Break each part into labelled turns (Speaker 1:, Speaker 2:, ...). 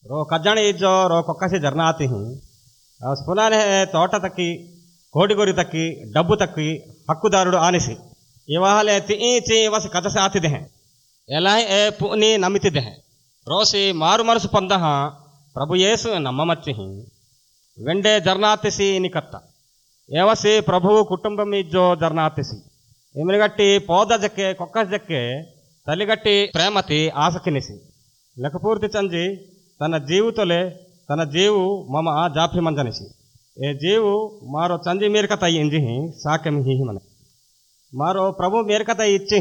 Speaker 1: Rho ಕಜ್ಜಾಣಿ ಇಜ್ಜೋ rho ಕೊಕ್ಕಸಿ ಜರ್ನಾತಿ ಸ್ಫುಲಾನೆ ತೋಟ ತಕ್ಕಿ కోడిగొరి తక్కి డబ్బు తక్కి హక్కుదారుడు ఆనిసి ఇవాహలే తీచి వసి కథసి ఆతిదే ఎలా ఏ పుని నమ్మితిదే రోసి మారు మనసు పొందహ ప్రభు యేసు నమ్మమచ్చి వెండే జర్నాతిసి నికత్త ఏవసి ప్రభువు కుటుంబం ఇజ్జో జర్నాతిసి ఎమిలిగట్టి పోద జక్కే కొక్క జక్కే తల్లిగట్టి ప్రేమతి ఆసకినిసి లెక్కపూర్తి చంజి తన జీవుతోలే తన జీవు మమ జాఫి మంజనిసి ఏ జీవు మారో చంజి మేరకత ఇంజి సాకెం హి మన మారో ప్రభు మేరకత ఇచ్చి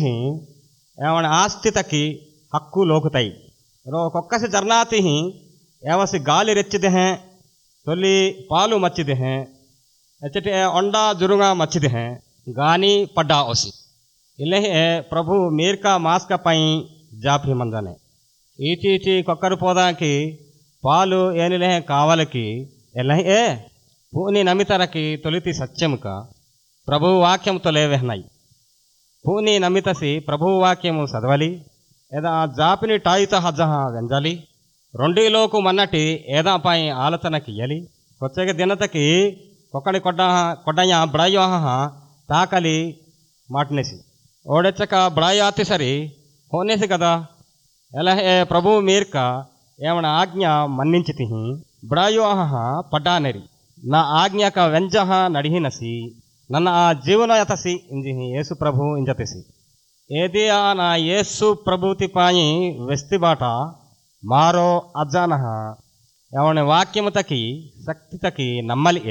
Speaker 1: ఏమన ఆస్తి తకి హక్కు లోకుతాయి రో కొక్కసి జర్నాతి ఏవసి గాలి రెచ్చిదే తొలి పాలు మచ్చిదే ఎచ్చటి ఒండా జురుగా మచ్చిదే గాని పడ్డా ఓసి ఇల్లే ప్రభు మేరక మాస్క పై జాఫి మంజనే ఈచీచి కొక్కరు పోదాకి పాలు ఏనిలే కావాలకి ఎలా ఏ పూని నమితరకి తొలితి సత్యముక ప్రభువు వాక్యముతో లేవెహనాయి పూని నమితసి ప్రభువు వాక్యము చదవాలి ఏదా జాపిని టాయిత హజహ వెంజాలి రెండిలోకు మన్నటి ఏదాపై ఆలోచనకి ఇయ్యలి కొచ్చగా దినతకి కొక్కడి కొడ్డయ్య బ్రాయోహ తాకలి మాటనేసి ఓడెచ్చక బ్రాయాతి సరి హోనేసి కదా ఎలా ఏ ప్రభువు మీర్క ఏమన్నా ఆజ్ఞ మన్నించి తిహి బ్రాయోహ పడ్డానెరి నా ఆజ్ఞక వెంజహ నడిహినసి నన్న ఆ జీవన యతసి ఇంజి యేసు ప్రభు ఇంజతసి ఏది ఆ నా యేసు ప్రభుతి పాయి వెస్తిబాట మారో అజ్జానహ ఏమన వాక్యము తకి శక్తి తకి నమ్మలి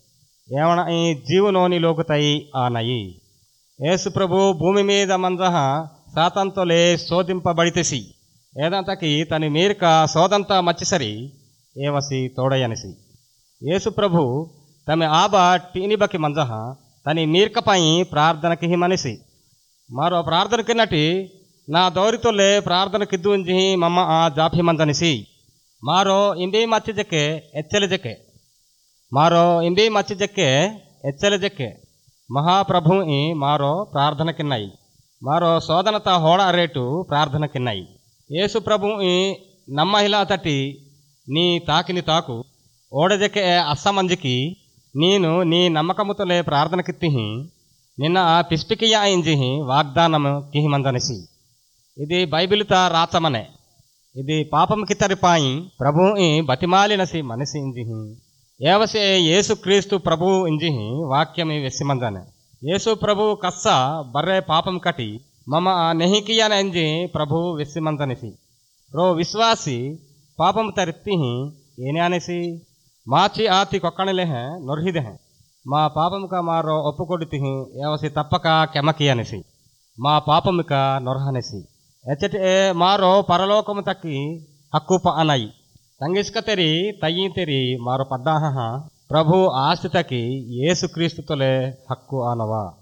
Speaker 1: ఏమన ఈ జీవునోని లోకుతాయి ఆనయి యేసు ప్రభు భూమి మీద మంజహ సాతంతోలే శోధింపబడితేసి ఏదంతకి తని మీరిక సోదంతా మచ్చిసరి ఏవసి తోడయనిసి యేసు ప్రభు తమ ఆబా టీనిబకి మంజహ తని మీర్కపై ప్రార్థనకి మనిసి మారో ప్రార్థనకి నటి నా దౌరితోలే ప్రార్థనకిద్దు ఇంజి మమ్మ ఆ జాఫి మంజనిసి మారో ఇంబీ మచ్చి జక్కే ఎచ్చలి జక్కే మారో ఇంబీ మచ్చి జక్కే ఎచ్చలి జక్కే మహాప్రభు మారో ప్రార్థనకిన్నాయి మారో సోదనత హోడ రేటు ప్రార్థనకిన్నాయి యేసు ప్రభు నమ్మహిలా తట్టి నీ తాకిని తాకు ఓడజకే అస్సమంజికి నేను నీ నమ్మకముతోలే ప్రార్థనకిత్తి నిన్న పిస్పికియ ఇంజి వాగ్దానము కిహిమందనిసి ఇది బైబిలుత రాచమనే ఇది పాపం కితరిపాయి ప్రభు బతిమాలినసి మనసి ఇంజి ఏవసే యేసు క్రీస్తు ప్రభు ఇంజి వాక్యమి వెస్సిమందనే యేసు ప్రభు కస్స బర్రె పాపం కటి మమ నెహికియన ఇంజి ప్రభు వెస్సిమందనిసి రో విశ్వాసి పాపం తరిత్తి ఏనే అనేసి మాచి ఆతి కొక్కనిలే నొర్హిదే మా పాపముక మారో ఒప్పుకొడితి ఏవసి తప్పక కెమకి అనేసి మా పాపముక నొర్హనేసి ఎచ్చటి మారో పరలోకము తక్కి హక్కుప అనయి ತಂಗಿಸ್ಕ ತೆರಿ ತಯ್ಯಿ ತೆರಿ ಮಾರು ಪಡ್ಡಾಹ ಪ್ರಭು ಆಸ್ತಿತಕಿ ಯೇಸು ಕ್ರಿಸ್ತುತೊಲೆ ಹಕ್ಕು ಆನವ.